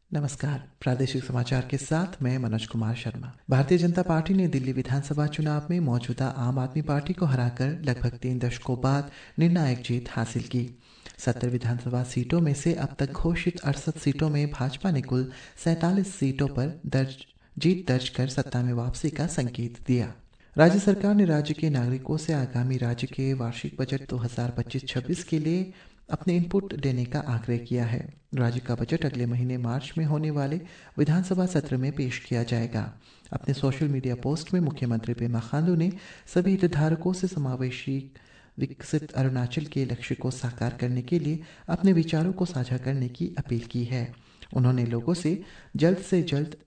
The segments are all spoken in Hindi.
नमस्कार। प्रादेशिक समाचार के साथ मैं मनोज कुमार शर्मा। भारतीय जनता पार्टी ने दिल्ली विधानसभा चुनाव में मौजूदा आम आदमी पार्टी को हराकर लगभग 3 दशकों बाद निर्णायक जीत हासिल की। 70 विधानसभा सीटों में से अब तक घोषित 68 सीटों में भाजपा ने कुल 47 सीटों पर जीत दर्ज कर सत्ता में वापसी का संकेत दिया। राज्य सरकार ने राज्य के नागरिकों से आगामी राज्य के वार्षिक बजट 2025-26 के लिए अपने इनपुट देने का आग्रह किया है। राज्य का बजट अगले महीने मार्च में होने वाले विधानसभा सत्र में पेश किया जाएगा। अपने सोशल मीडिया पोस्ट में मुख्यमंत्री पेमा खांडू ने सभी हितधारकों से समावेशी विकसित अरुणाचल के लक्ष्य को साकार करने के लिए अपने विचारों को साझा करने की अपील की है। उन्होंने लोगों से जल्द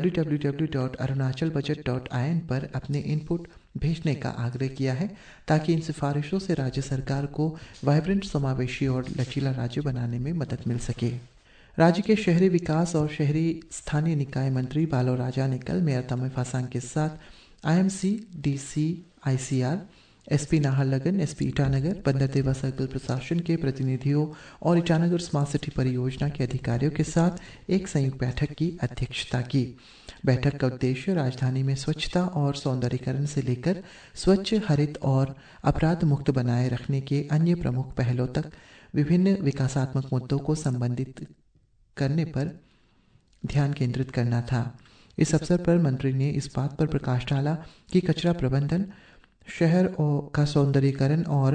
www.arunachalbudget.in पर अपने इनपुट भेजने का आग्रह किया है ताकि इन सिफारिशों से राज्य सरकार को वाइब्रेंट, समावेशी और लचीला राज्य बनाने में मदद मिल सके। राज्य के शहरी विकास और शहरी स्थानीय निकाय मंत्री बालो राजा ने कल मेयर तमे फासांग के साथ IMC, DC, ICR, SP Naharlagun, SP Itanagar, Banderdewa circle प्रशासन के प्रतिनिधियों और ईटानगर स्मार्ट सिटी परियोजना के अधिकारियों के साथ एक संयुक्त बैठक की अध्यक्षता की। बैठक का उद्देश्य राजधानी में स्वच्छता और सौंदर्यीकरण से लेकर स्वच्छ, हरित और अपराध मुक्त बनाए रखने के अन्य प्रमुख पहलों तक विभिन्न विकासात्मक मुद्दों को संबंधित करने पर ध्यान केंद्रित करना था। इस अवसर पर मंत्री ने इस बात पर प्रकाश डाला कि कचरा प्रबंधन, शहर का सौंदर्यीकरण और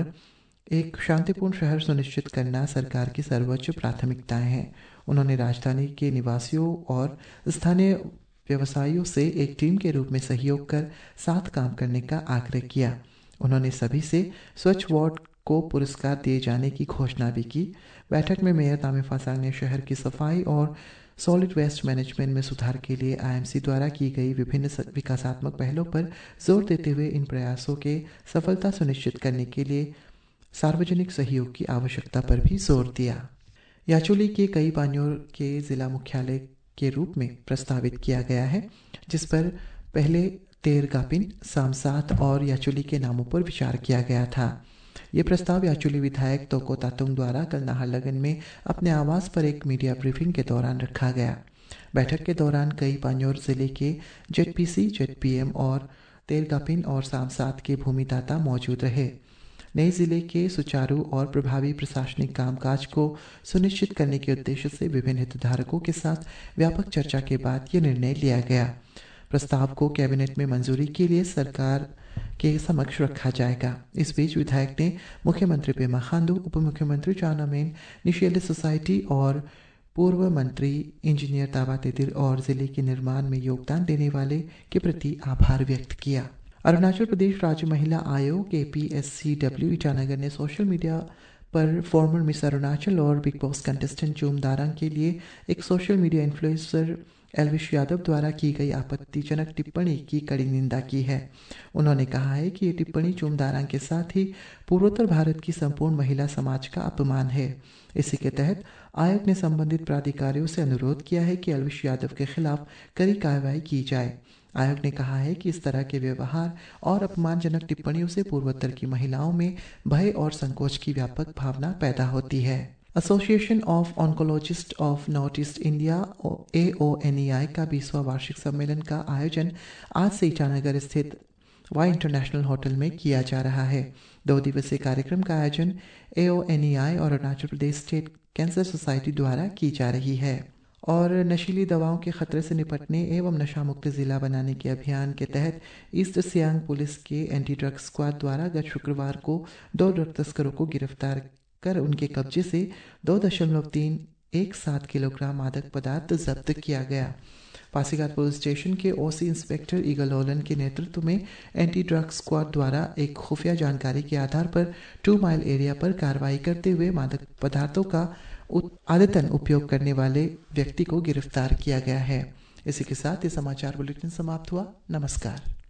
एक शांतिपूर्ण शहर सुनिश्चित करना सरकार की सर्वोच्च प्राथमिकताएं हैं। उन्होंने राजधानी के निवासियों और स्थानीय व्यवसायियों से एक टीम के रूप में सहयोग कर साथ काम करने का आग्रह किया। उन्होंने सभी से स्वच्छ वार्ड को पुरस्कार दिए जाने की घोषणा भी की। बैठक में मेयर तामे फासांग ने शहर की सफाई और सॉलिड वेस्ट मैनेजमेंट में सुधार के लिए IMC द्वारा की गई विभिन्न विकासात्मक पहलों पर जोर देते हुए इन प्रयासों के सफलता सुनिश्चित करने के लिए सार्वजनिक सहयोग की आवश्यकता पर भी जोर दिया। याचुली के कई पान्योर के जिला मुख्यालय के रूप में प्रस्तावित किया गया है, जिस पर पहले तेरगापिन, सामसात और याचुली के नामों पर विचार किया गया था। ये प्रस्ताव याचुली विधायक तोको तातुंग द्वारा कल नाहरलगन में अपने आवास पर एक मीडिया ब्रीफिंग के दौरान रखा गया। बैठक के दौरान कई पान्योर जिले के ZPC, ZPM और तेरगापिन और सामसात के भूमिदाता मौजूद रहे। नए जिले के सुचारू और प्रभावी प्रशासनिक कामकाज को सुनिश्चित करने के उद्देश्य से विभिन्न हितधारकों के साथ व्यापक चर्चा के बाद यह निर्णय लिया गया। प्रस्ताव को कैबिनेट में मंजूरी के लिए सरकार के समक्ष रखा जाएगा। इस बीच विधायक ने मुख्यमंत्री पेमा खांडू, उप मुख्यमंत्री चाउना मेन, निशियली सोसाइटी और पूर्व मंत्री इंजीनियर ताबा तेदिर और जिले के निर्माण में योगदान देने वाले के प्रति आभार व्यक्त किया। अरुणाचल प्रदेश राज्य महिला आयोग APSCW ईटानगर ने सोशल मीडिया पर फॉर्मर मिस अरुणाचल और Bigg Boss contestant Chum Darang के लिए एक social media influencer Elvish Yadav द्वारा की गई आपत्तिजनक टिप्पणी की कड़ी निंदा की है। उन्होंने कहा है कि ये टिप्पणी चूम दारंग के साथ ही पूर्वोत्तर भारत की संपूर्ण महिला समाज का अपमान है। इसी के तहत आयोग ने संबंधित प्राधिकारियों से अनुरोध किया है कि एल्विश यादव के खिलाफ कड़ी कार्रवाई की जाए। आयोग ने कहा है कि इस तरह के व्यवहार और अपमानजनक टिप्पणियों से पूर्वोत्तर की महिलाओं में भय और संकोच की व्यापक भावना पैदा होती है। Association of oncologist of North East India AONEI का 20वां वार्षिक सम्मेलन का आयोजन आज से ईटानगर स्थित वाई इंटरनेशनल होटल में किया जा रहा है। 2 दिवसीय कार्यक्रम का आयोजन AONEI और Arunachal Pradesh state cancer society द्वारा की जा रही है और नशीली दवाओं के खतरे से निपटने एवं नशा मुक्त जिला बनाने के अभियान के तहत ईस्ट सियांग पुलिस के एंटी ड्रग स्क्वाड द्वारा गत शुक्रवार को 2 ड्रग तस्करों को गिरफ्तार कर उनके कब्जे से 2.317 किलोग्राम मादक पदार्थ जब्त किया गया। पासीघाट पुलिस स्टेशन के OC इंस्पेक्टर ईगल ओलन के नेतृत्व में एंटी ड्रग स्क्वाड द्वारा एक खुफिया जानकारी के आधार पर 2 माइल एरिया पर कार्रवाई करते हुए मादक पदार्थों का आदतन उपयोग करने वाले व्यक्ति को गिरफ्तार किया गया है। इसी के साथ ये समाचार बुलेटिन समाप्त हुआ। नमस्कार।